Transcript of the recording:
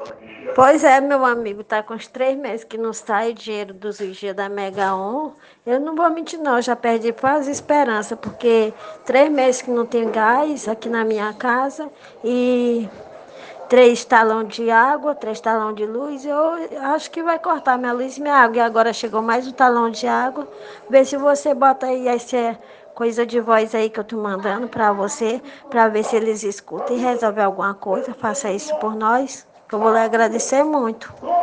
Pois é, meu amigo, tá com uns 3 meses que não sai dinheiro dos vigia da Mega On. Eu não vou mentir, não, eu já perdi quase a esperança, porque 3 meses que não tem gás aqui na minha casa e 3 talão de água, 3 talão de luz. Eu acho que vai cortar minha luz e minha água. E agora chegou mais um talão de água. Vê se você bota aí essa coisa de voz aí que eu tô mandando pra você, pra ver se eles escutam e resolvem alguma coisa. Faça isso por nós, que eu vou lhe agradecer muito.